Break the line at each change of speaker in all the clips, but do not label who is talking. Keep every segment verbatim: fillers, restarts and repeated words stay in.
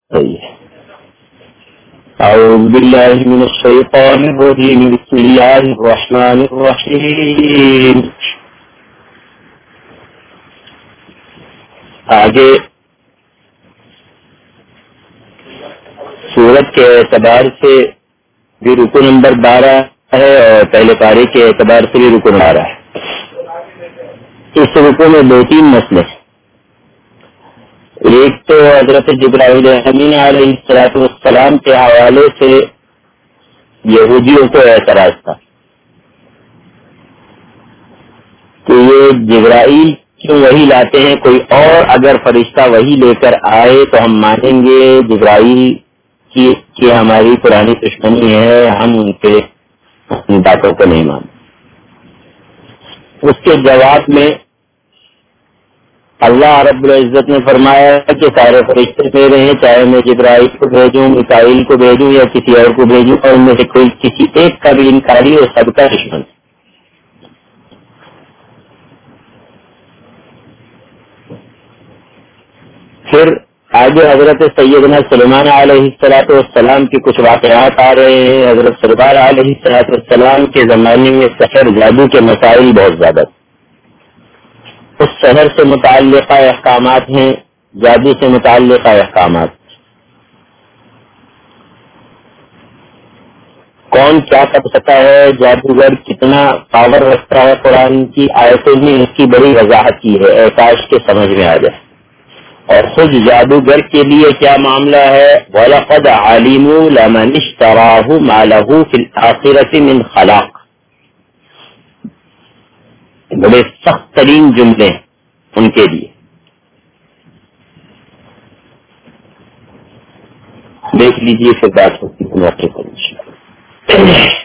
اعوذ باللہ من الشیطان الرجیم بسم اللہ الرحمن الرحیم. آگے سورت کے اعتبار سے بھی رکو نمبر بارہ ہے اور پہلے پارے کے اعتبار سے بھی رکو نمبر بارہ ہے. اس رکو میں دو تین مسئلے ہیں. ایک تو حضرت جبرائیل امین علیہ الصلوۃ والسلام کے حوالے سے یہودیوں کو اعتراض تھا کہ یہ جبرائیل کیوں وہی لاتے ہیں، کوئی اور اگر فرشتہ وہی لے کر آئے تو ہم مانیں گے. جبرائیل کی کہ ہماری پرانی دشمنی ہے، ہم ان کے ان باتوں کو نہیں مانتے. اس کے جواب میں اللہ رب العزت نے فرمایا کہ سارے فرشتے میرے ہیں، چاہے میں جبرائیل کو بھیجوں، میکائیل کو بھیجوں یا کسی اور کو بھیجوں، اور ان میں سے کوئی کسی ایک کا بھی انکاری اور سب کا دشمن. پھر آگے حضرت سیدنا سلیمان علیہ الصلوۃ والسلام کے کچھ واقعات آ رہے ہیں. حضرت سلیمان علیہ الصلوۃ والسلام کے زمانے میں سحر جادو کے مسائل بہت زیادہ تھے. اس سحر سے متعلقہ احکامات ہیں، جادو سے متعلقہ احکامات. کون کیا کر سکتا ہے، جادوگر کتنا پاور رکھتا ہے، قرآن کی آیتوں میں اس کی بڑی وضاحت کی ہے، احساس کے سمجھ میں آ جائے. اور خود جادوگر کے لیے کیا معاملہ ہے، وَلَقَدْ عَلِمُوا لَمَنِ اشْتَرَاهُ مَا لَهُ فِي الْآخِرَةِ مِنْ خَلَاقٍ. بڑے سخت ترین جملے ان کے لیے. دیکھ لیجیے پھر بات ہوتی ہے موقع پر.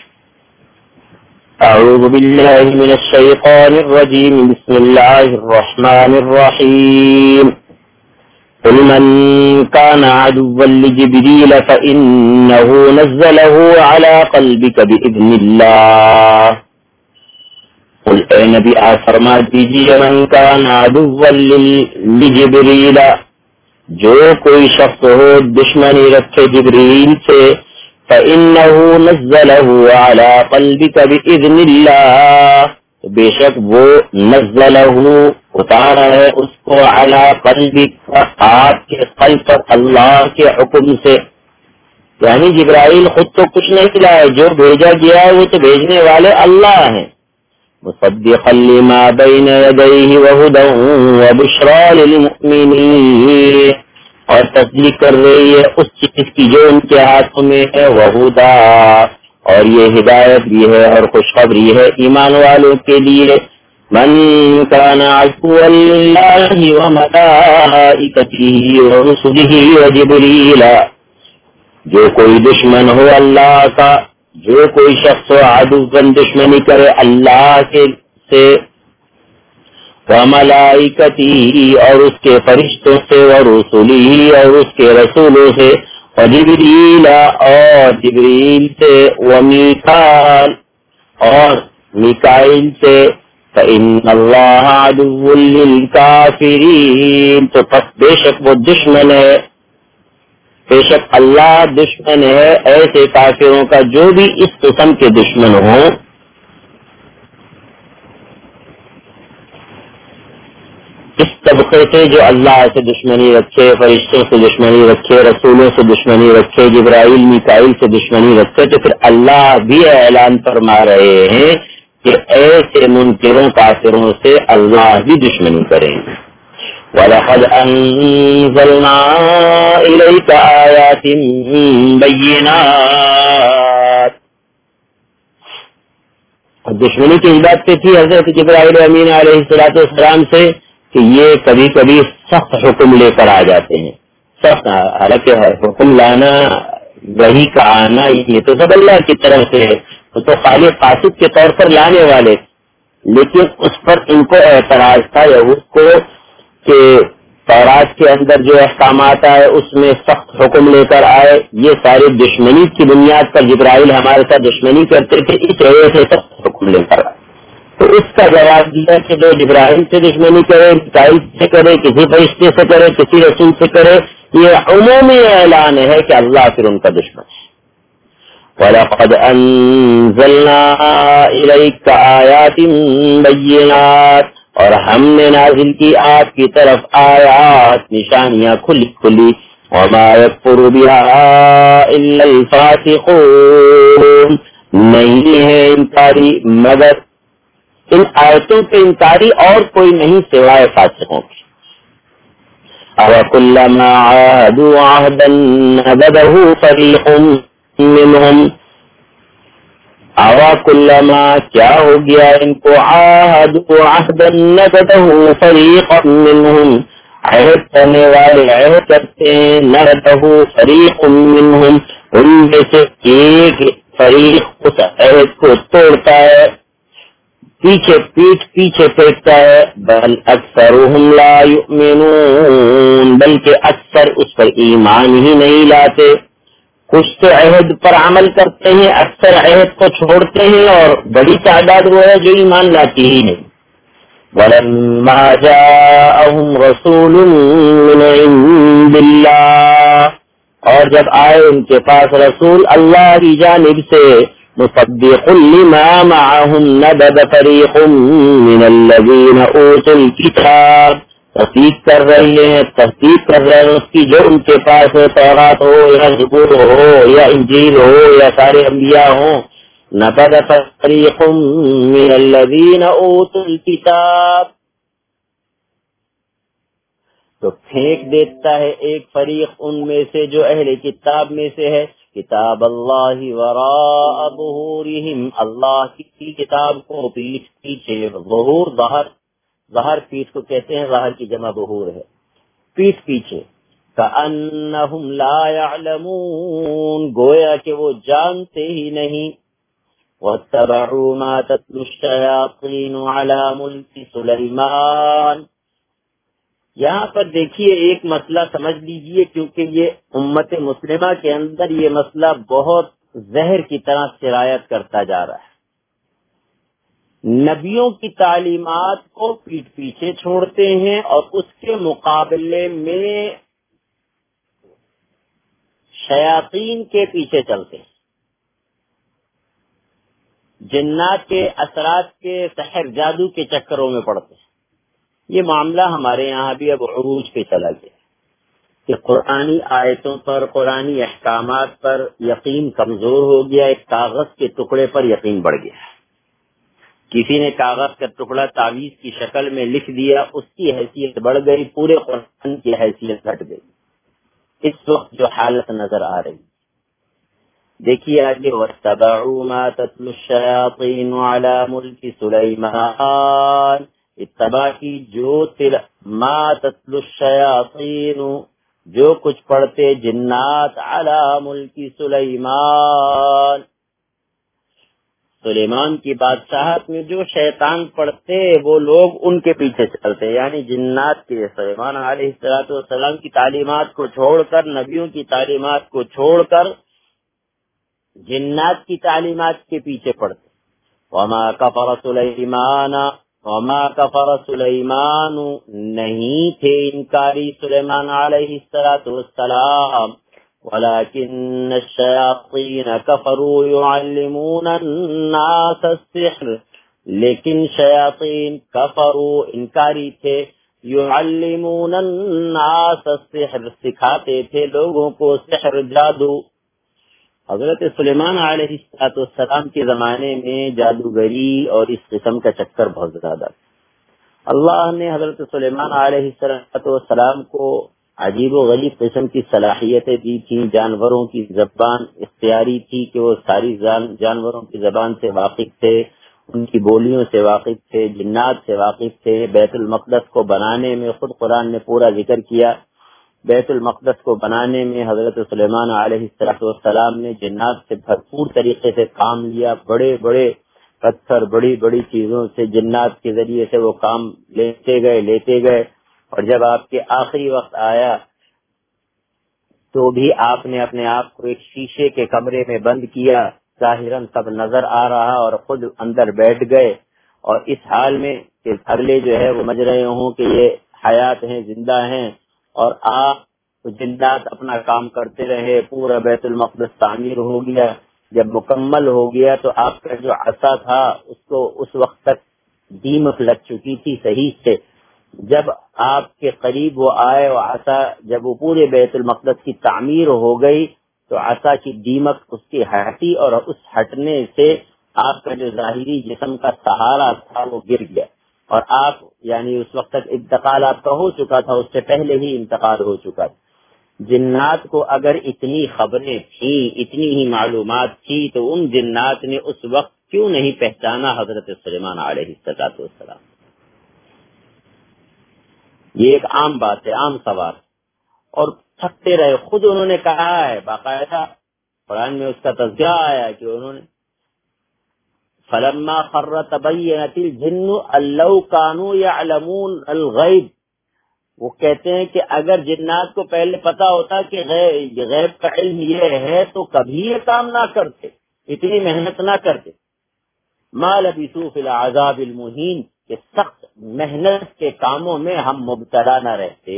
اعوذ باللہ من الشیطان الرجیم بسم اللہ الرحمن الرحیم. قل من كان عدوا لجبريل فإنه نزله على قلبك بإذن الله. قل اے نبی آپ فرما دیجیے من کان عدوا لجبریل، جو کوئی شخص ہو دشمنی رکھے جبریل سے، فإنه نزله على قلبك بإذن الله، بے شک وہ نزلہ اتارا ہے اس کو علی قلبک، آپ کے قلب پر اللہ کے حکم سے. یعنی جبرائیل خود تو کچھ نہیں لائے، جو بھیجا گیا ہے وہ تو بھیجنے والے اللہ ہیں. مصدقا لما بین یدیہ وہدی وبشری للمؤمنین، اور تصدیق کر رہی ہے اس چیز کی جو ان کے ہاتھوں میں ہے، وہدا، اور یہ ہدایت بھی ہے اور خوشخبری ہے ایمان والوں کے لیے. من کان عدوا للہ وملائکتہ ورسلہ وجبریل، جو کوئی دشمن ہو اللہ کا، جو کوئی شخص عدوً دشمنی کرے اللہ کے سے، وملائکتہ، اور اس کے فرشتوں سے، ورسلہ، اور اس کے رسولوں سے، وجبریل، اور جبریل سے، ومیکائیل، اور میکائیل سے، فإن اللہ عدو للکافرین، تو پس بے شک وہ دشمن ہے، بے شک اللہ دشمن ہے ایسے کافروں کا جو بھی اس قسم کے دشمن ہوں. اس طبقے سے جو اللہ سے دشمنی رکھے، فرشتوں سے دشمنی رکھے، رسولوں سے دشمنی رکھے، جبرائیل میکائیل سے دشمنی رکھے، تو پھر اللہ بھی اعلان فرما رہے ہیں کہ ایسے منکروں کافروں سے اللہ بھی دشمنی کریں گے. وَلَقَدْ أَنزَلْنَا إِلَيْكَ آيَاتٍ بَيِّنَاتٍ. اور دشمنی کی بات پہ تھی حضرت جبرائیل امین علیہ الصلوۃ والسلام سے کہ یہ کبھی کبھی سخت حکم لے کر آ جاتے ہیں. سخت، حالانکہ حکم لانا، وحی کا آنا، یہ تو سب اللہ کی طرف سے ہے، وہ تو خالق قاصد کے طور پر لانے والے. لیکن اس پر ان کو اعتراض تھا یہود کو کہ تورات کے اندر جو احکامات آئے اس میں سخت حکم لے کر آئے، یہ ساری دشمنی کی بنیاد پر جبرائیل ہمارے ساتھ دشمنی کرتے تھے، اس وجہ سے سخت حکم لے کر آئے. تو اس کا جواب دیا کہ جو جبرائیل سے دشمنی کرے، میکائیل سے کرے، کسی فرشتے سے کرے، کسی رسول سے کرے، یہ عمومی اعلان ہے کہ اللہ پھر ان کا دشمن ہے. وَلَقَدْ أَنزَلْنَا إِلَيْكَ آيَاتٍ بَيِّنَاتٍ، اور ہم نے نازل کی آپ کی طرف آیات، نشانیاں کھلی کھلی. وَمَا يَكْفُرُ بِهَا إِلَّا الْفَاسِقُونَ، نہیں ہے انکاری مگر ان آیتوں کے انکاری اور کوئی نہیں سوائے فاسقوں کی. أَوَكُلَّمَا عَاهَدُوا عَهْدًا نَبَذَهُ فَرِيقٌ مِّنْهُمْ، أَوَكُلَّمَا کیا ہو گیا ان کو عَاهَدُوا عَهْدًا نَبَذَهُ فَرِيقٌ مِّنْهُمْ، عہد کرنے والے عہد کرتے ہیں، نَبَذَهُ فَرِيقٌ مِّنْهُمْ، ان میں سے ایک فریق اس عہد کو توڑتا ہے، پیچھے پیٹ پیچھے پھینکتا ہے. بل اکثرهم لا یؤمنون، بلکہ اکثر اس پر ایمان ہی نہیں لاتے. کچھ تو عہد پر عمل کرتے ہیں، اکثر عہد کو چھوڑتے ہیں، اور بڑی تعداد وہ ہے جو ایمان لاتی ہی نہیں. وَلَمَّا جَاءَهُمْ رَسُولٌ مِّنْ عِندِ اللَّهِ، اور جب آئے ان کے پاس رسول اللہ کی جانب سے، مصدق لما معهم نبذ فريق من الذين اوتوا الكتاب، تصدیق کر رہے ہیں تصدیق کر رہے ہیں اس کی جو ان کے پاس ہے، تورات ہو یا زبور ہو یا انجیل ہو یا سارے انبیاء ہوں. نبذ فريق من الذين اوتوا الكتاب، تو پھینک دیتا ہے ایک فریق ان میں سے جو اہل کتاب میں سے ہے. کتاب اللہ وراء ظہورہم، اللہ کی کتاب کو پیٹھ پیچھے. ظہور ظہر، ظہر پیٹھ کو کہتے ہیں، ظہر کی جمع ظہور ہے، پیٹھ پیچھے. کأنہم لا یعلمون، گویا کہ وہ جانتے ہی نہیں. واتبعوا ما تتلو الشیاطین علی ملک سلیمان، یہاں پر دیکھیے ایک مسئلہ سمجھ لیجئے، کیونکہ یہ امت مسلمہ کے اندر یہ مسئلہ بہت زہر کی طرح سرایت کرتا جا رہا ہے. نبیوں کی تعلیمات کو پیٹھ پیچھے چھوڑتے ہیں اور اس کے مقابلے میں شیاطین کے پیچھے چلتے ہیں، جنات کے اثرات کے، سحر جادو کے چکروں میں پڑتے ہیں. یہ معاملہ ہمارے یہاں بھی اب عروج پہ چلا گیا کہ قرآنی آیتوں پر، قرآنی احکامات پر یقین کمزور ہو گیا، ایک کاغذ کے ٹکڑے پر یقین بڑھ گیا. کسی نے کاغذ کا ٹکڑا تعویذ کی شکل میں لکھ دیا، اس کی حیثیت بڑھ گئی، پورے قرآن کی حیثیت گھٹ گئی. اس وقت جو حالت نظر آ رہی، دیکھیے آگے، وَاتَّبَعُوا مَا تَتْلُو الشَّيَاطِينُ عَلَى مُلْكِ سُلَيْمَانَ، اتباع کی جو تل ما تتلو الشیاطین، جو کچھ پڑھتے جنات علی ملک سلیمان، سلیمان کی بادشاہت میں جو شیطان پڑھتے وہ لوگ ان کے پیچھے چلتے. یعنی جنات کے، سلیمان علیہ الصلوۃ والسلام کی تعلیمات کو چھوڑ کر، نبیوں کی تعلیمات کو چھوڑ کر جنات کی تعلیمات کے پیچھے پڑھتے. وما کفر سلیمان، وما کفر سلیمان، نہیں تھے انکاری سلیمان علیہ السلام، ولكن الشیاطین کفروا یعلمون الناس السحر، لیکن شیاطین کفروا انکاری تھے، یعلمون الناس السحر، سکھاتے تھے لوگوں کو سحر، جادو. حضرت سلیمان علیہ السلام کے زمانے میں جادوگری اور اس قسم کا چکر بہت زیادہ. اللہ نے حضرت سلیمان علیہ السلام کو عجیب و غریب قسم کی صلاحیتیں دی تھیں. جانوروں کی زبان اختیاری تھی کہ وہ ساری جانوروں کی زبان سے واقف تھے، ان کی بولیوں سے واقف تھے، جنات سے واقف تھے. بیت المقدس کو بنانے میں خود قرآن نے پورا ذکر کیا، بیت المقدس کو بنانے میں حضرت سلیمان علیہ السلام نے جنات سے بھرپور طریقے سے کام لیا. بڑے بڑے پتھر، بڑی بڑی چیزوں سے جنات کے ذریعے سے وہ کام لیتے گئے لیتے گئے اور جب آپ کے آخری وقت آیا تو بھی آپ نے اپنے آپ کو ایک شیشے کے کمرے میں بند کیا. ظاہراً سب نظر آ رہا اور خود اندر بیٹھ گئے، اور اس حال میں کہ اگلے جو ہے وہ سمجھ رہے ہوں کہ یہ حیات ہیں، زندہ ہیں، اور آپ تو جنات اپنا کام کرتے رہے، پورا بیت المقدس تعمیر ہو گیا. جب مکمل ہو گیا تو آپ کا جو عصا تھا اس کو اس وقت تک دیمک لگ چکی تھی صحیح سے. جب آپ کے قریب وہ آئے اور عصا جب وہ پورے بیت المقدس کی تعمیر ہو گئی تو عصا کی دیمک اس کی ہٹی، اور اس ہٹنے سے آپ کا جو ظاہری جسم کا سہارا تھا وہ گر گیا، اور آپ یعنی اس وقت تک انتقال آپ کا ہو چکا تھا، اس سے پہلے ہی انتقال ہو چکا تھا. جنات کو اگر اتنی خبریں تھیں، اتنی ہی معلومات تھی، تو ان جنات نے اس وقت کیوں نہیں پہچانا حضرت سلیمان علیہ السلام؟ یہ ایک عام بات ہے، عام سوال. اور تھکتے رہے. خود انہوں نے کہا ہے، باقاعدہ قرآن میں اس کا تذکرہ آیا کہ انہوں نے فلما خر تبینت الجن ان لو كانوا يعلمون الغیب، وہ کہتے ہیں کہ اگر جنات کو پہلے پتا ہوتا کہ غیب کا علم یہ ہے تو کبھی یہ کام نہ کرتے، اتنی محنت نہ کرتے. ما لبثوا فی العذاب المہین، کہ سخت محنت کے کاموں میں ہم مبتلا نہ رہتے.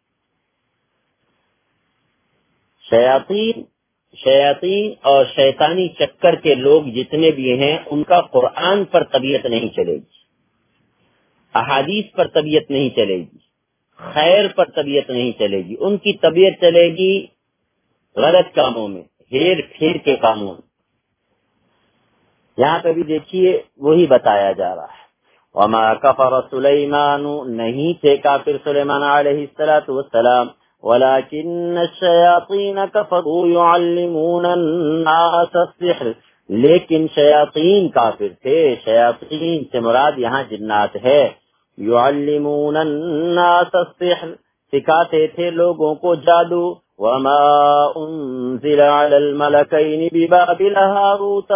شیاطین شیاطین اور شیطانی چکر کے لوگ جتنے بھی ہیں ان کا قرآن پر طبیعت نہیں چلے گی، احادیث پر طبیعت نہیں چلے گی، خیر پر طبیعت نہیں چلے گی. ان کی طبیعت چلے گی غلط کاموں میں، ہیر پھیر کے کاموں میں. یہاں پہ بھی دیکھیے وہی بتایا جا رہا ہے. وما کفر سلیمان، نہیں تھے کافر سلیمان علیہ السلام، ولكن الشیاطین کفروا يعلمون الناس السحر، لیکن شیاطین کافر تھے. شیاطین سے مراد یہاں جنات ہے. يعلمون الناس السحر، سکھاتے تھے لوگوں کو جادو. وما انزل على الملكين ببابل هاروت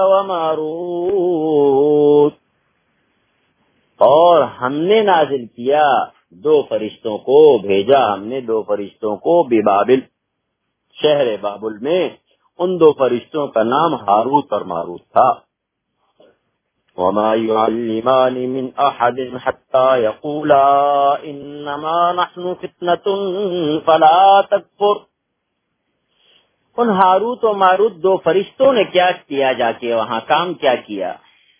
وماروت، اور ہم نے نازل کیا دو فرشتوں کو، بھیجا ہم نے دو فرشتوں کو ببابل، شہر بابل میں. ان دو فرشتوں کا نام ہاروت اور ماروت تھا. وما يعلمان من احد حتى يقولا انما نحن فتنة فلا تكفر. ان ہاروت و ماروت دو فرشتوں نے کیا کیا، جا کے وہاں کام کیا کیا؟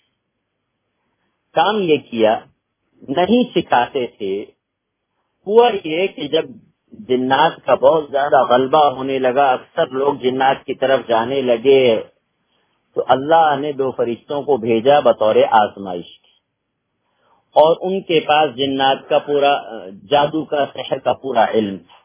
کام یہ کیا، نہیں سکھاتے تھے. ہوا یہ کہ جب جنات کا بہت زیادہ غلبہ ہونے لگا، اکثر لوگ جنات کی طرف جانے لگے، تو اللہ نے دو فرشتوں کو بھیجا بطور آزمائش کی، اور ان کے پاس جنات کا پورا جادو کا سحر کا پورا علم تھا،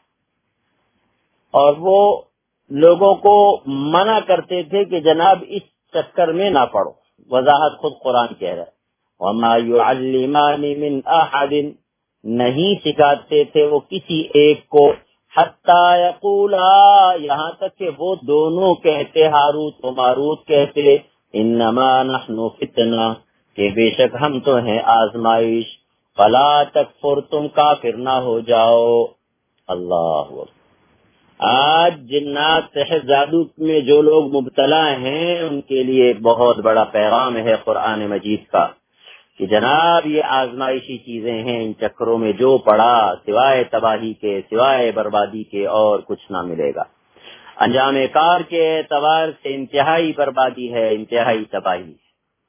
اور وہ لوگوں کو منع کرتے تھے کہ جناب اس چکر میں نہ پڑو. وضاحت خود قرآن کہہ رہا ہے. وما يعلمان من احد، نہیں سکھاتے تھے وہ کسی ایک کو، حتی یقولا، یہاں تک کہ وہ دونوں کہتے، ہاروت و ماروت کہتے، انما نحن فتنہ، کہ بے شک ہم تو ہیں آزمائش، فلا تکفر، تم کافر نہ ہو جاؤ. اللہ اکبر. آج جنات سحر جادو میں جو لوگ مبتلا ہیں ان کے لیے بہت بڑا پیغام ہے قرآن مجید کا کہ جناب یہ آزمائشی چیزیں ہیں، ان چکروں میں جو پڑا سوائے تباہی کے، سوائے بربادی کے اور کچھ نہ ملے گا. انجام کار کے اعتبار سے انتہائی بربادی ہے، انتہائی تباہی ہے.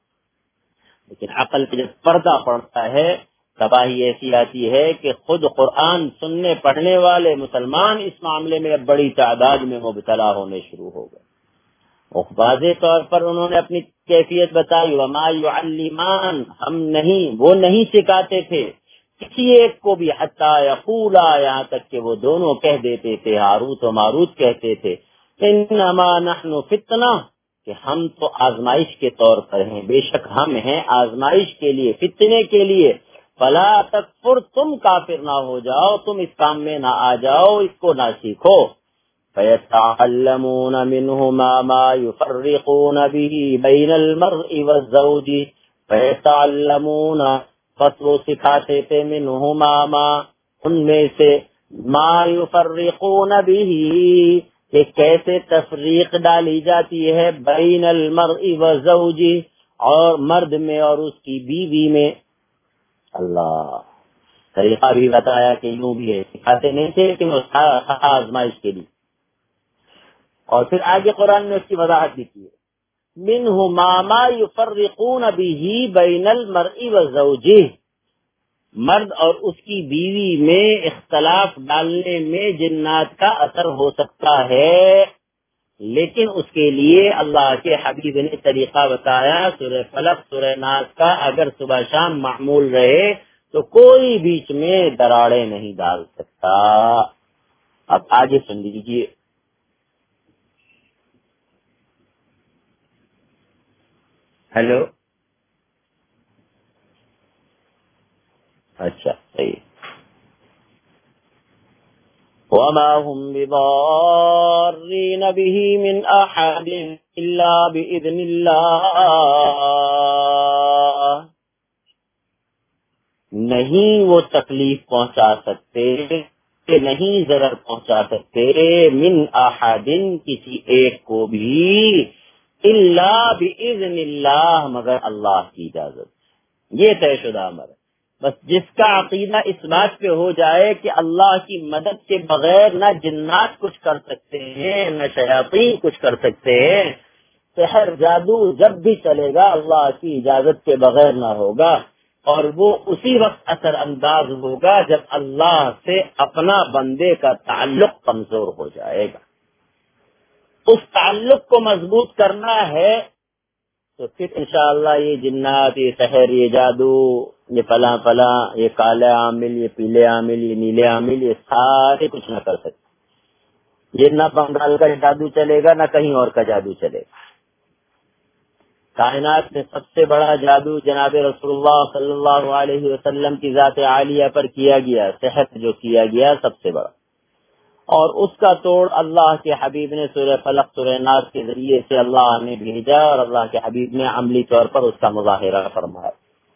لیکن عقل پہ جب پردہ پڑتا ہے تباہی ایسی آتی ہے کہ خود قرآن سننے پڑھنے والے مسلمان اس معاملے میں اب بڑی تعداد میں مبتلا ہونے شروع ہو گئے. واضح طور پر انہوں نے اپنی کیفیت بتائی. وما يعلمان، ہم نہیں، وہ نہیں سکھاتے تھے کسی ایک کو بھی، حتی یقولا، یہاں تک کہ وہ دونوں کہہ دیتے تھے، ہاروت و ماروت کہتے تھے، انما نحن فتنہ، کہ ہم تو آزمائش کے طور پر ہیں، بے شک ہم ہیں آزمائش کے لیے، فتنے کے لیے. فلا تکفر، تم کافر نہ ہو جاؤ، تم اس کام میں نہ آ جاؤ، اس کو نہ سیکھو. فَيَتَعَلَّمُونَ مِنْهُمَا مَا يُفَرِّقُونَ بِهِ بَيْنَ الْمَرْءِ وَالزَّوْجِ. فَيَتَعَلَّمُونَ، پس وہ سکھاتے تھے، مِنْهُمَا مَا، ان میں سے، مَا يُفَرِّقُونَ بِهِ، کہ کیسے تفریق ڈالی جاتی ہے، بَيْنَ الْمَرْءِ وَالزَّوْجِ، اور مرد میں اور اس کی بیوی میں. اللہ، طریقہ بھی بتایا کہ یوں بھی ہے، سکھاتے نہیں تھے لیکن وہ تھا آزمائش کے لیے. اور پھر آگے قرآن نے اس کی وضاحت بھی کی ہے، مِنْهُ مَا يُفَرِّقُونَ بِهِ بَيْنَ الْمَرْءِ وَزَوْجِهِ، مرد اور اس کی بیوی میں اختلاف ڈالنے میں جنات کا اثر ہو سکتا ہے، لیکن اس کے لیے اللہ کے حبیب نے طریقہ بتایا سورہ فلق سورہ ناس کا، اگر صبح شام معمول رہے تو کوئی بیچ میں دراڑیں نہیں ڈال سکتا. اب آگے سن لیجیے. ہیلو، اچھا صحیح. وَمَا هُمْ بِضَارِّينَ بِهِ مِنْ أَحَدٍ إِلَّا بِإِذْنِ اللَّهِ، نہیں وہ تکلیف پہنچا سکتے، نہیں ضرر پہنچا سکتے، من احد کسی ایک کو بھی، الا باذن اللہ مگر اللہ کی اجازت. یہ طے شدہ امر ہے. بس جس کا عقیدہ اس بات پہ ہو جائے کہ اللہ کی مدد کے بغیر نہ جنات کچھ کر سکتے ہیں نہ شیاطین کچھ کر سکتے ہیں، سحر جادو جب بھی چلے گا اللہ کی اجازت کے بغیر نہ ہوگا، اور وہ اسی وقت اثر انداز ہوگا جب اللہ سے اپنا بندے کا تعلق کمزور ہو جائے گا. اس تعلق کو مضبوط کرنا ہے تو پھر انشاءاللہ یہ جنات، یہ سحر، یہ جادو، یہ فلاں فلاں، یہ کالے عامل، یہ پیلے عامل، یہ نیلے عامل، یہ سارے کچھ نہ کر سکتے. یہ نہ بنگال کا جادو چلے گا نہ کہیں اور کا جادو چلے گا. کائنات میں سب سے بڑا جادو جناب رسول اللہ صلی اللہ علیہ وسلم کی ذات عالیہ پر کیا گیا، صحت جو کیا گیا سب سے بڑا، اور اس کا توڑ اللہ کے حبیب نے سورہ فلق سورہ ناس کے ذریعے سے اللہ نے بھیجا، اور اللہ کے حبیب نے عملی طور پر اس کا مظاہرہ فرمایا.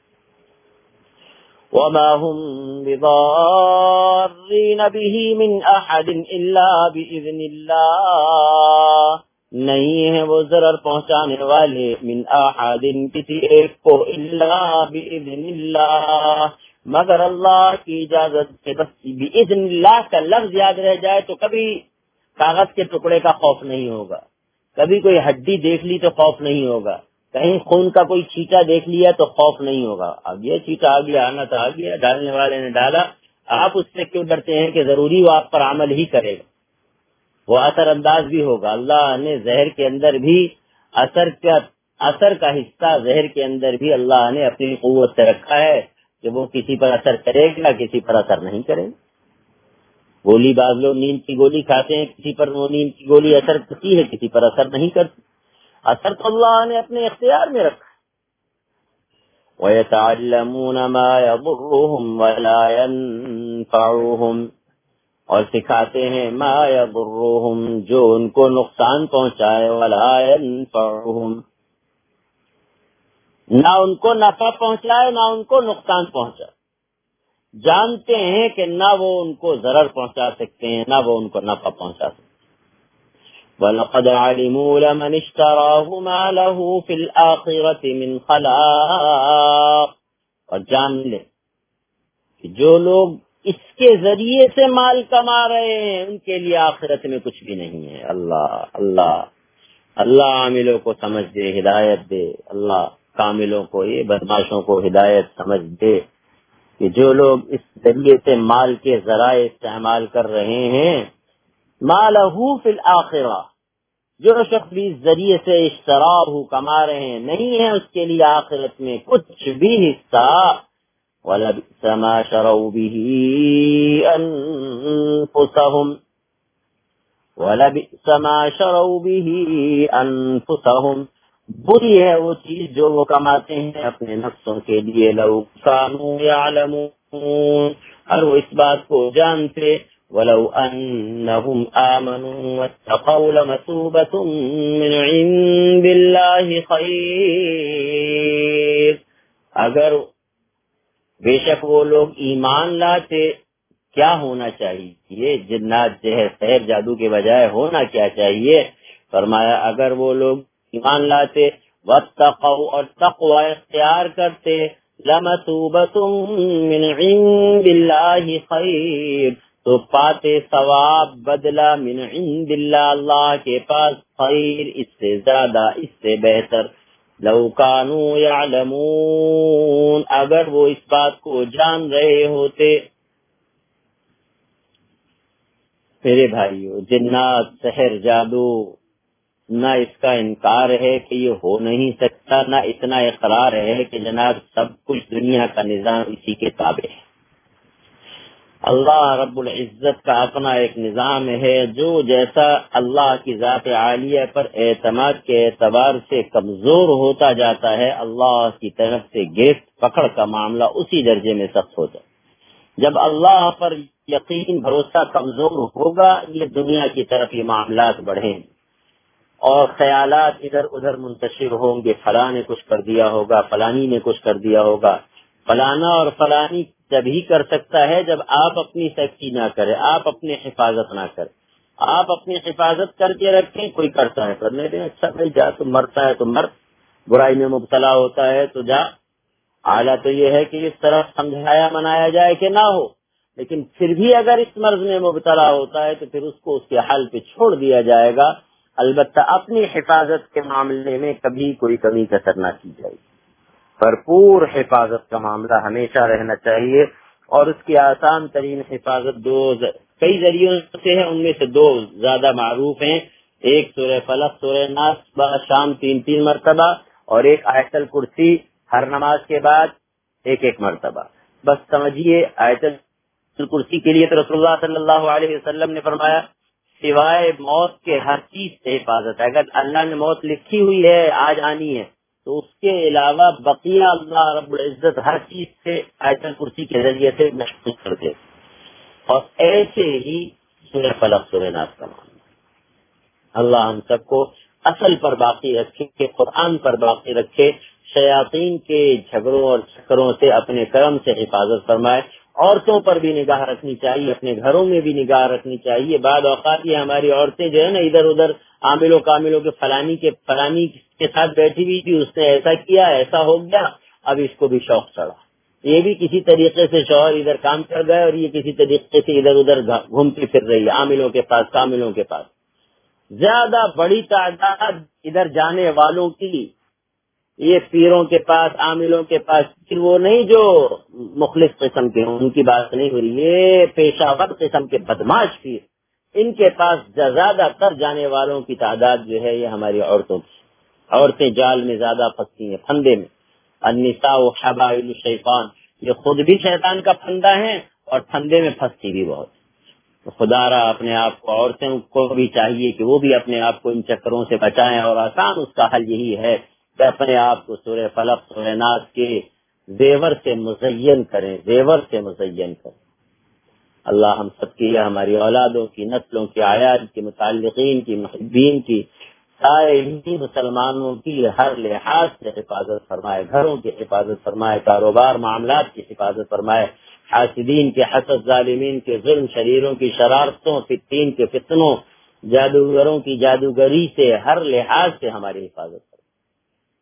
وَمَا هُمْ بِضَارِّينَ بِهِ مِنْ أَحَدٍ إِلَّا بِإِذْنِ اللَّهِ، نہیں ہے وہ ضرر پہنچانے والے من احد کسی ایک کو، الا باذن اللہ مگر اللہ کی اجازت سے. بس باذن اللہ کا لفظ یاد رہ جائے تو کبھی کاغذ کے ٹکڑے کا خوف نہیں ہوگا، کبھی کوئی ہڈی دیکھ لی تو خوف نہیں ہوگا، کہیں خون کا کوئی چھیٹا دیکھ لیا تو خوف نہیں ہوگا. آ گیا چھیٹا، آ گیا، آنا تھا، آ گیا، ڈالنے والے نے ڈالا، آپ اس سے کیوں ڈرتے ہیں کہ ضروری وہ آپ پر عمل ہی کرے گا، وہ اثر انداز بھی ہوگا. اللہ نے زہر کے اندر بھی اثر کا اثر کا حصہ زہر کے اندر بھی اللہ نے اپنی قوت سے رکھا ہے کہ وہ کسی پر اثر کرے گا، کسی پر اثر نہیں کرے گا. گولی، بعض لوگ نیند کی گولی کھاتے ہیں، کسی پر وہ نیند کی گولی اثر کرتی ہے، کسی پر اثر نہیں کرتی. اثر تو اللہ نے اپنے اختیار میں رکھا. وَيَتَعَلَّمُونَ مَا يَضُرُّهُمْ وَلَا يَنفَعُهُمْ، اور سکھاتے ہیں ما یضرهم جو ان کو نقصان پہنچائے، ولا ينفعهم نہ ان کو نفع پہنچائے نہ ان کو نقصان پہنچائے. جانتے ہیں کہ نہ وہ ان کو ضرر پہنچا سکتے ہیں نہ وہ ان کو نفع پہنچا سکتے ہیں. وَلَقَدْ عَلِمُوا لَمَنِ اشْتَرَاهُ مَا لَهُ فِي الْآخِرَةِ مِنْ خَلَاقٍ، اور جان لیں کہ جو لوگ اس کے ذریعے سے مال کما رہے ہیں ان کے لیے آخرت میں کچھ بھی نہیں ہے. اللہ اللہ اللہ عاملوں کو سمجھ دے، ہدایت دے. اللہ کاملوں کو، یہ بدماشوں کو ہدایت سمجھ دے کہ جو لوگ اس ذریعے سے مال کے ذرائع استعمال کر رہے ہیں، مالہ فی الآخرہ، جو شخص بھی اس ذریعے سے اشتراہ کما رہے ہیں نہیں ہے اس کے لیے آخرت میں کچھ بھی حصہ. وَلَبِئْسَ مَا شَرَوْا بِهِ أَنفُسَهُمْ وَلَبِئْسَ مَا شَرَوْا بِهِ أَنفُسَهُمْ بری ہے وہ چیز جو وہ کماتے ہیں اپنے نفسوں کے لیے. لَوْ كَانُوا يَعْلَمُونَ، اور وہ اس بات کو جانتے. وَلَوْ أَنَّهُمْ آمَنُوا وَاتَّقَوْا لَمَثُوبَةٌ مِّنْ عِندِ اللَّهِ خَيْرٌ، اگر بے شک وہ لوگ ایمان لاتے، کیا ہونا چاہیے؟ جنات جو ہے سحر جادو کے بجائے ہونا کیا چاہیے؟ فرمایا اگر وہ لوگ ایمان لاتے، واتقوا اور تقوی اختیار کرتے، لمثوبۃ من عند اللہ خیر، تو پاتے ثواب بدلہ من عند اللہ، اللہ کے پاس، خیر اس سے زیادہ، اس سے بہتر، لو کانوا یعلمون اگر وہ اس بات کو جان رہے ہوتے۔ میرے بھائیو، جنات، سحر، جادو، نہ اس کا انکار ہے کہ یہ ہو نہیں سکتا، نہ اتنا اقرار ہے کہ جناب سب کچھ دنیا کا نظام اسی کے تابع ہے۔ اللہ رب العزت کا اپنا ایک نظام ہے، جو جیسا اللہ کی ذات عالیہ پر اعتماد کے اعتبار سے کمزور ہوتا جاتا ہے، اللہ کی طرف سے گرفت پکڑ کا معاملہ اسی درجے میں سخت ہوتا ہے۔ جب اللہ پر یقین بھروسہ کمزور ہوگا، یہ دنیا کی طرف یہ معاملات بڑھیں اور خیالات ادھر ادھر منتشر ہوں گے، فلاں نے کچھ کر دیا ہوگا، فلانی نے کچھ کر دیا ہوگا، فلانا اور فلانی تبھی کر سکتا ہے جب آپ اپنی سیفٹی نہ کریں، آپ اپنی حفاظت نہ کریں، آپ اپنی حفاظت کر کے رکھیں۔ کوئی کرتا ہے کرنے دیں، اچھا بھائی جا، تو مرتا ہے تو مر، برائی میں مبتلا ہوتا ہے تو جا۔ اعلیٰ تو یہ ہے کہ اس طرح سمجھایا منایا جائے کہ نہ ہو، لیکن پھر بھی اگر اس مرض میں مبتلا ہوتا ہے تو پھر اس کو اس کے حال پہ چھوڑ دیا جائے گا، البتہ اپنی حفاظت کے معاملے میں کبھی کوئی کمی کسر نہ کی جائے، بھرپور حفاظت کا معاملہ ہمیشہ رہنا چاہیے۔ اور اس کی آسان ترین حفاظت دو کئی ذریعوں سے ہے، ان میں سے دو زیادہ معروف ہیں، ایک سورہ فلق، سورہ ناس شام تین تین مرتبہ، اور ایک آیت الکرسی ہر نماز کے بعد ایک ایک مرتبہ۔ بس سمجھیے، آیت الکرسی کے لیے تو رسول اللہ صلی اللہ علیہ وسلم نے فرمایا سوائے موت کے ہر چیز سے حفاظت ہے، اگر اللہ نے موت لکھی ہوئی ہے آج آنی ہے تو اس کے علاوہ بقیہ اللہ رب العزت ہر چیز سے آیت الکرسی کے ذریعے سے محفوظ کرتے، اور ایسے ہی سورہ فلق، سورہ ناس کا معاملہ۔ اللہ ہم سب کو اصل پر باقی رکھے، کہ قرآن پر باقی رکھے، شیاطین کے جھگڑوں اور چکروں سے اپنے کرم سے حفاظت فرمائے۔ عورتوں پر بھی نگاہ رکھنی چاہیے، اپنے گھروں میں بھی نگاہ رکھنی چاہیے۔ بعض اوقات یہ ہماری عورتیں جو ہے نا ادھر ادھر عاملوں کاملوں کے فلانی کے فلانی کے ساتھ بیٹھی ہوئی تھی، اس نے ایسا کیا، ایسا ہو گیا، اب اس کو بھی شوق چڑھا، یہ بھی کسی طریقے سے شوہر ادھر کام کر گئے اور یہ کسی طریقے سے ادھر ادھر گھومتی پھر رہی ہے عاملوں کے پاس کاملوں کے پاس۔ زیادہ بڑی تعداد ادھر جانے والوں کی یہ پیروں کے پاس، عاملوں کے پاس، پھر وہ نہیں جو مخلص قسم کے ہوں، ان کی بات نہیں ہو رہی، یہ پیشہ ور قسم کے بدماش پیر، ان کے پاس زیادہ تر جانے والوں کی تعداد جو ہے یہ ہماری عورتوں کی۔ عورتیں جال میں زیادہ پھنستی ہیں، پھندے میں۔ النساء حبائل الشیطان، یہ خود بھی شیطان کا پھندا ہے اور پھندے میں پھنستی بھی بہت۔ خدا را اپنے آپ کو، عورتوں کو بھی چاہیے کہ وہ بھی اپنے آپ کو ان چکروں سے بچائیں، اور آسان اس کا حل یہی ہے کہ اپنے آپ کو سورہ فلق، سورہ ناس کے زیور سے مزین کریں، زیور سے مزین کریں۔ اللہ ہم سب کی، ہماری اولادوں کی، نسلوں کی، عیال کی، متعلقین کی، محبین کی، سارے ہی مسلمانوں کی ہر لحاظ سے حفاظت فرمائے، گھروں کی حفاظت فرمائے، کاروبار معاملات کی حفاظت فرمائے، حاسدین کے حسد، ظالمین کے ظلم، شریروں کی شرارتوں، فتین کے فتنوں، جادوگروں کی جادوگری سے ہر لحاظ سے ہماری حفاظت فرمائے۔